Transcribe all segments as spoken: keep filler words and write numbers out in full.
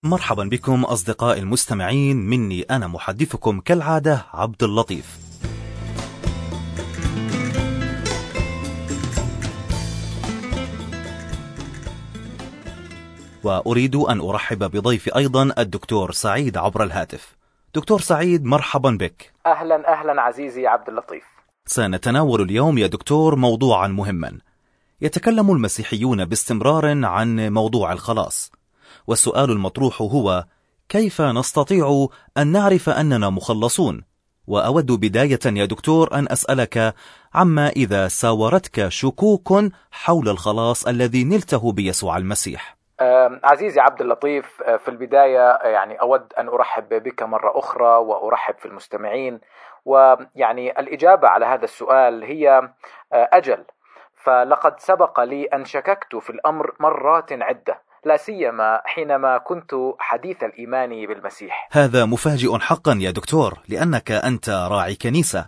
مرحبا بكم أصدقائي المستمعين، مني أنا محدثكم كالعادة عبد اللطيف. وأريد أن أرحب بضيفي أيضا الدكتور سعيد عبر الهاتف. دكتور سعيد، مرحبا بك. أهلا أهلا عزيزي عبد اللطيف. سنتناول اليوم يا دكتور موضوعا مهما. يتكلم المسيحيون باستمرار عن موضوع الخلاص، والسؤال المطروح هو: كيف نستطيع أن نعرف أننا مخلصون؟ وأود بداية يا دكتور أن أسألك عما إذا ساورتك شكوك حول الخلاص الذي نلته بيسوع المسيح. عزيزي عبد اللطيف، في البداية يعني أود أن أرحب بك مرة أخرى وأرحب في المستمعين. ويعني الإجابة على هذا السؤال هي أجل، فلقد سبق لي أن شككت في الأمر مرات عدة، لا سيما حينما كنت حديث الإيمان بالمسيح. هذا مفاجئ حقا يا دكتور، لأنك أنت راعي كنيسة.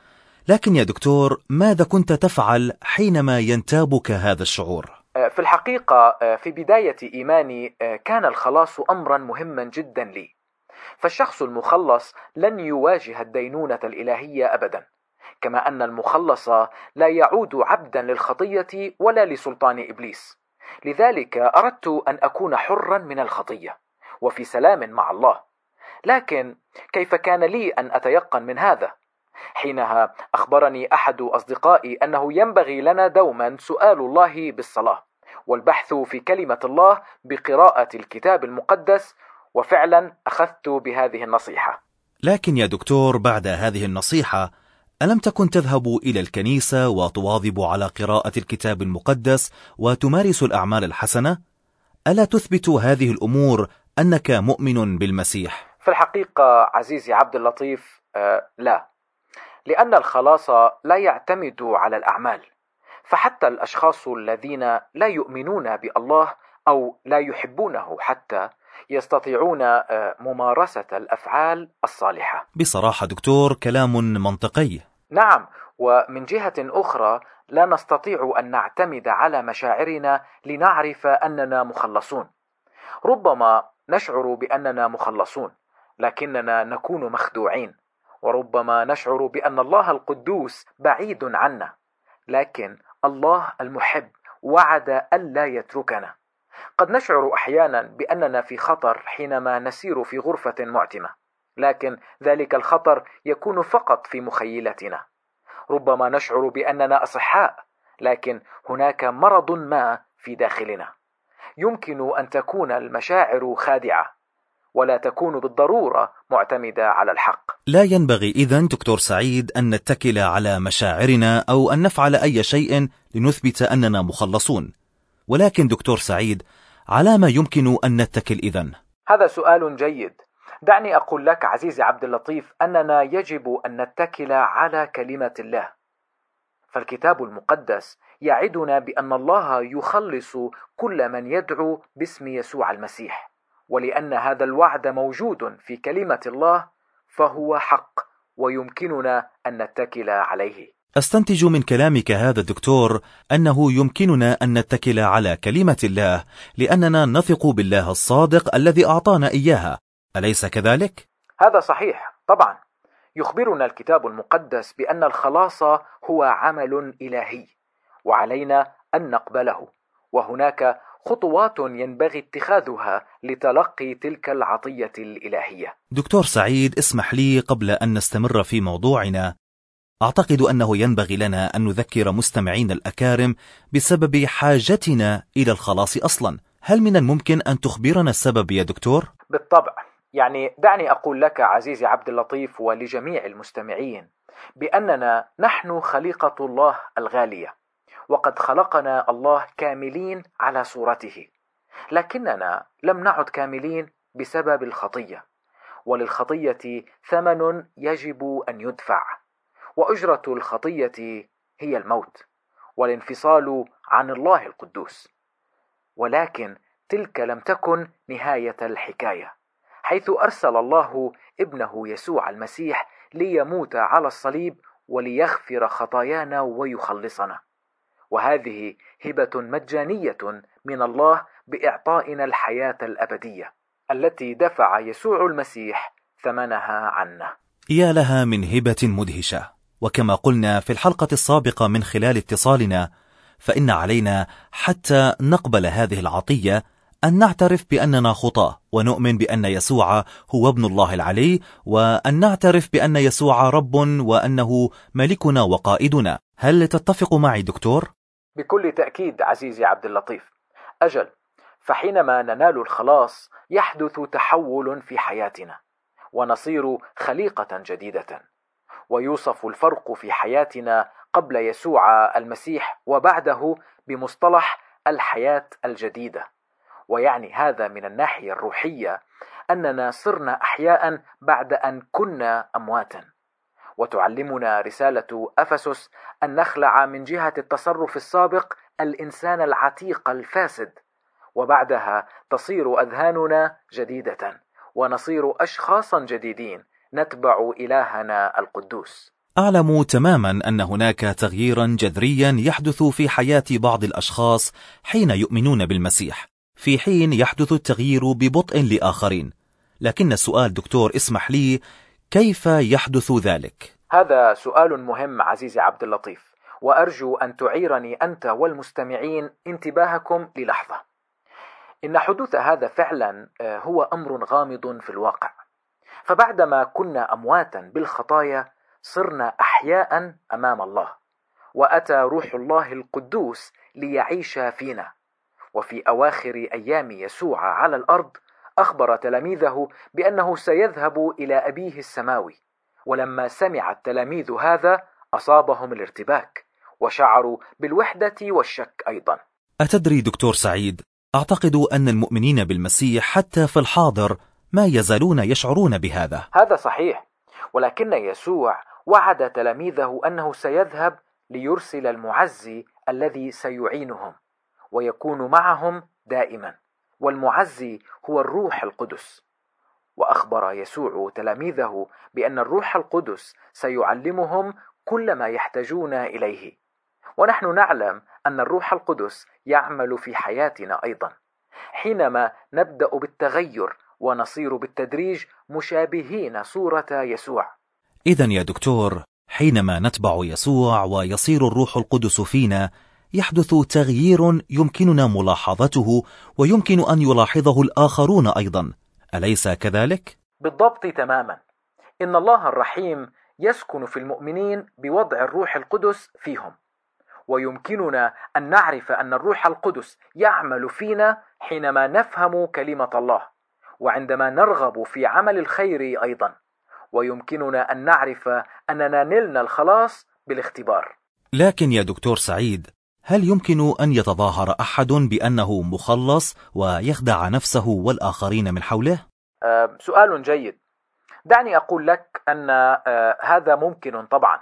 لكن يا دكتور، ماذا كنت تفعل حينما ينتابك هذا الشعور؟ في الحقيقة في بداية إيماني كان الخلاص أمرا مهما جدا لي، فالشخص المخلص لن يواجه الدينونة الإلهية أبدا، كما أن المخلص لا يعود عبدا للخطية ولا لسلطان إبليس. لذلك أردت أن أكون حرا من الخطية وفي سلام مع الله. لكن كيف كان لي أن أتيقن من هذا؟ حينها أخبرني أحد أصدقائي أنه ينبغي لنا دوما سؤال الله بالصلاة والبحث في كلمة الله بقراءة الكتاب المقدس، وفعلا أخذت بهذه النصيحة. لكن يا دكتور، بعد هذه النصيحة ألم تكن تذهب إلى الكنيسة وتواظب على قراءة الكتاب المقدس وتمارس الأعمال الحسنة؟ ألا تثبت هذه الأمور أنك مؤمن بالمسيح؟ في الحقيقة عزيزي عبد اللطيف، آه لا، لأن الخلاص لا يعتمد على الأعمال، فحتى الأشخاص الذين لا يؤمنون بالله أو لا يحبونه حتى يستطيعون ممارسة الأفعال الصالحة. بصراحة دكتور، كلام منطقي. نعم، ومن جهة أخرى لا نستطيع أن نعتمد على مشاعرنا لنعرف أننا مخلصون. ربما نشعر بأننا مخلصون لكننا نكون مخدوعين، وربما نشعر بأن الله القدوس بعيد عنا، لكن الله المحب وعد ألا يتركنا. قد نشعر أحيانا بأننا في خطر حينما نسير في غرفة معتمة، لكن ذلك الخطر يكون فقط في مخيلتنا. ربما نشعر بأننا أصحاء، لكن هناك مرض ما في داخلنا. يمكن أن تكون المشاعر خادعة ولا تكون بالضرورة معتمدة على الحق. لا ينبغي إذن دكتور سعيد أن نتكل على مشاعرنا أو أن نفعل أي شيء لنثبت أننا مخلصون. ولكن دكتور سعيد، على ما يمكن أن نتكل إذن؟ هذا سؤال جيد. دعني أقول لك عزيزي عبد اللطيف أننا يجب أن نتكل على كلمة الله، فالكتاب المقدس يعدنا بأن الله يخلص كل من يدعو باسم يسوع المسيح، ولأن هذا الوعد موجود في كلمة الله فهو حق ويمكننا أن نتكل عليه. أستنتج من كلامك هذا الدكتور أنه يمكننا أن نتكل على كلمة الله لأننا نثق بالله الصادق الذي أعطانا إياها، أليس كذلك؟ هذا صحيح طبعا. يخبرنا الكتاب المقدس بأن الخلاص هو عمل إلهي وعلينا أن نقبله، وهناك خطوات ينبغي اتخاذها لتلقي تلك العطية الإلهية. دكتور سعيد، اسمح لي قبل أن نستمر في موضوعنا، أعتقد أنه ينبغي لنا أن نذكر مستمعين الأكارم بسبب حاجتنا إلى الخلاص أصلا. هل من الممكن أن تخبرنا السبب يا دكتور؟ بالطبع. يعني دعني أقول لك عزيزي عبد اللطيف ولجميع المستمعين بأننا نحن خليقة الله الغالية، وقد خلقنا الله كاملين على صورته، لكننا لم نعد كاملين بسبب الخطية، وللخطية ثمن يجب أن يدفع، وأجرة الخطية هي الموت والانفصال عن الله القدوس. ولكن تلك لم تكن نهاية الحكاية، حيث أرسل الله ابنه يسوع المسيح ليموت على الصليب وليغفر خطايانا ويخلصنا. وهذه هبة مجانية من الله بإعطائنا الحياة الأبدية، التي دفع يسوع المسيح ثمنها عنا. يا لها من هبة مدهشة. وكما قلنا في الحلقة السابقة من خلال اتصالنا، فإن علينا حتى نقبل هذه العطية أن نعترف بأننا خطاة، ونؤمن بأن يسوع هو ابن الله العلي، وأن نعترف بأن يسوع رب وأنه ملكنا وقائدنا. هل تتفق معي دكتور؟ بكل تأكيد عزيزي عبد اللطيف. أجل، فحينما ننال الخلاص يحدث تحول في حياتنا ونصير خليقة جديدة، ويوصف الفرق في حياتنا قبل يسوع المسيح وبعده بمصطلح الحياة الجديدة. ويعني هذا من الناحية الروحية أننا صرنا أحياء بعد أن كنا أمواتا. وتعلمنا رسالة أفسس أن نخلع من جهة التصرف السابق الإنسان العتيق الفاسد، وبعدها تصير أذهاننا جديدة ونصير أشخاصا جديدين نتبع إلهنا القدوس. أعلم تماما أن هناك تغييرا جذريا يحدث في حياة بعض الأشخاص حين يؤمنون بالمسيح، في حين يحدث التغيير ببطء لآخرين. لكن السؤال دكتور، اسمح لي، كيف يحدث ذلك؟ هذا سؤال مهم عزيزي عبد اللطيف، وأرجو أن تعيرني أنت والمستمعين انتباهكم للحظة. إن حدوث هذا فعلا هو أمر غامض في الواقع. فبعدما كنا أمواتا بالخطايا صرنا أحياء أمام الله، وأتى روح الله القدوس ليعيش فينا. وفي أواخر أيام يسوع على الأرض أخبر تلاميذه بأنه سيذهب إلى أبيه السماوي. ولما سمع التلاميذ هذا أصابهم الارتباك، وشعروا بالوحدة والشك أيضا. أتدري دكتور سعيد، أعتقد أن المؤمنين بالمسيح حتى في الحاضر ما يزالون يشعرون بهذا. هذا صحيح، ولكن يسوع وعد تلاميذه أنه سيذهب ليرسل المعزي الذي سيعينهم ويكون معهم دائما، والمعزي هو الروح القدس. وأخبر يسوع تلاميذه بأن الروح القدس سيعلمهم كل ما يحتاجون إليه. ونحن نعلم أن الروح القدس يعمل في حياتنا أيضا حينما نبدأ بالتغير ونصير بالتدريج مشابهين صورة يسوع. إذن يا دكتور، حينما نتبع يسوع ويصير الروح القدس فينا يحدث تغيير يمكننا ملاحظته ويمكن أن يلاحظه الآخرون أيضا، أليس كذلك؟ بالضبط تماما. إن الله الرحيم يسكن في المؤمنين بوضع الروح القدس فيهم، ويمكننا أن نعرف أن الروح القدس يعمل فينا حينما نفهم كلمة الله، وعندما نرغب في عمل الخير أيضا. ويمكننا أن نعرف أننا نلنا الخلاص بالاختبار. لكن يا دكتور سعيد، هل يمكن أن يتظاهر أحد بأنه مخلص ويخدع نفسه والآخرين من حوله؟ أه سؤال جيد. دعني أقول لك أن أه هذا ممكن طبعا،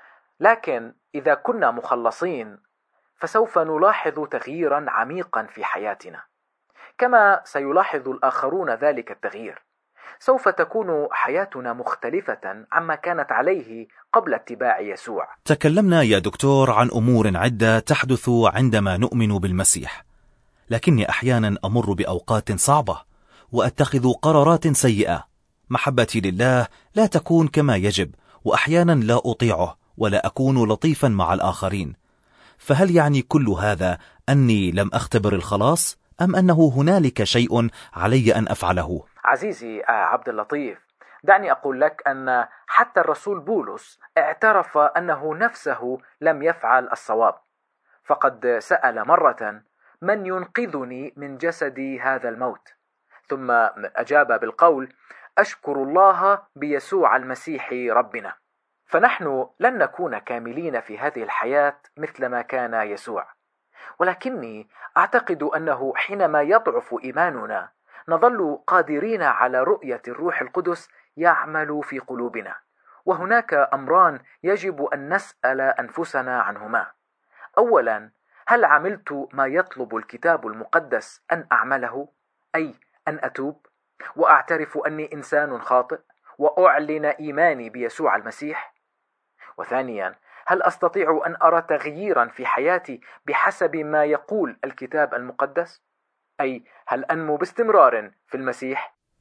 لكن إذا كنا مخلصين فسوف نلاحظ تغييرا عميقا في حياتنا، كما سيلاحظ الآخرون ذلك التغيير. سوف تكون حياتنا مختلفة عما كانت عليه قبل اتباع يسوع. تكلمنا يا دكتور عن أمور عدة تحدث عندما نؤمن بالمسيح، لكني أحيانا أمر بأوقات صعبة وأتخذ قرارات سيئة. محبتي لله لا تكون كما يجب، وأحيانا لا أطيعه ولا أكون لطيفا مع الآخرين. فهل يعني كل هذا أني لم أختبر الخلاص، أم أنه هنالك شيء علي أن أفعله؟ عزيزي عبد اللطيف، دعني أقول لك أن حتى الرسول بولس اعترف أنه نفسه لم يفعل الصواب، فقد سأل مرة: من ينقذني من جسدي هذا الموت؟ ثم أجاب بالقول: أشكر الله بيسوع المسيح ربنا. فنحن لن نكون كاملين في هذه الحياة مثلما كان يسوع، ولكني أعتقد أنه حينما يضعف إيماننا نظل قادرين على رؤية الروح القدس يعمل في قلوبنا. وهناك أمران يجب أن نسأل أنفسنا عنهما. أولا، هل عملت ما يطلب الكتاب المقدس أن أعمله؟ أي أن أتوب وأعترف أني إنسان خاطئ وأعلن إيماني بيسوع المسيح. وثانيا، هل أستطيع أن أرى تغييرا في حياتي بحسب ما يقول الكتاب المقدس؟ أي هل أنمو باستمرار في المسيح؟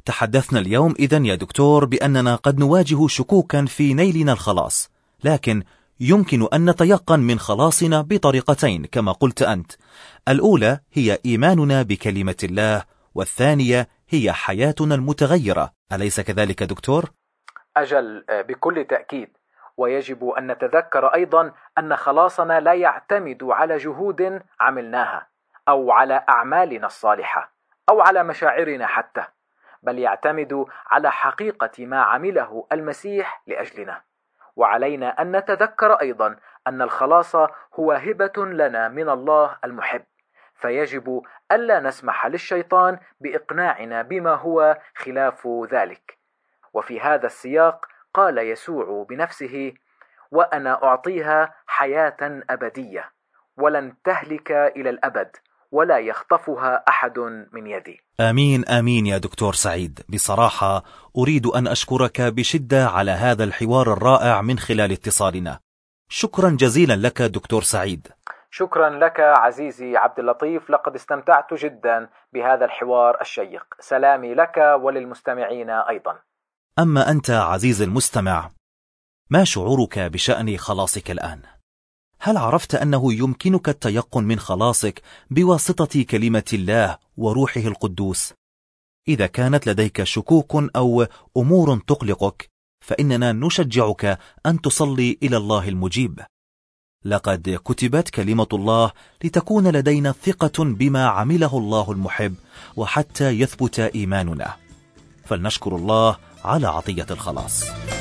تحدثنا اليوم إذن يا دكتور بأننا قد نواجه شكوكا في نيلنا الخلاص، لكن يمكن أن نتيقن من خلاصنا بطريقتين كما قلت أنت. الأولى هي إيماننا بكلمة الله، والثانية هي حياتنا المتغيرة، أليس كذلك دكتور؟ أجل، بكل تأكيد. ويجب أن نتذكر أيضا أن خلاصنا لا يعتمد على جهود عملناها أو على أعمالنا الصالحة أو على مشاعرنا حتى، بل يعتمد على حقيقة ما عمله المسيح لأجلنا. وعلينا أن نتذكر أيضا أن الخلاص هو هبة لنا من الله المحب، فيجب ألا نسمح للشيطان بإقناعنا بما هو خلاف ذلك. وفي هذا السياق قال يسوع بنفسه: وأنا أعطيها حياة أبدية ولن تهلك إلى الأبد ولا يخطفها أحد من يدي. آمين آمين يا دكتور سعيد. بصراحة أريد أن أشكرك بشدة على هذا الحوار الرائع من خلال اتصالنا. شكرا جزيلا لك دكتور سعيد. شكرا لك عزيزي عبد اللطيف، لقد استمتعت جدا بهذا الحوار الشيق. سلامي لك وللمستمعين أيضا. أما أنت عزيز المستمع، ما شعورك بشأن خلاصك الآن؟ هل عرفت أنه يمكنك التيقن من خلاصك بواسطة كلمة الله وروحه القدوس؟ إذا كانت لديك شكوك أو أمور تقلقك، فإننا نشجعك أن تصلي إلى الله المجيب. لقد كتبت كلمة الله لتكون لدينا ثقة بما عمله الله المحب، وحتى يثبت إيماننا. فلنشكر الله على عطية الخلاص.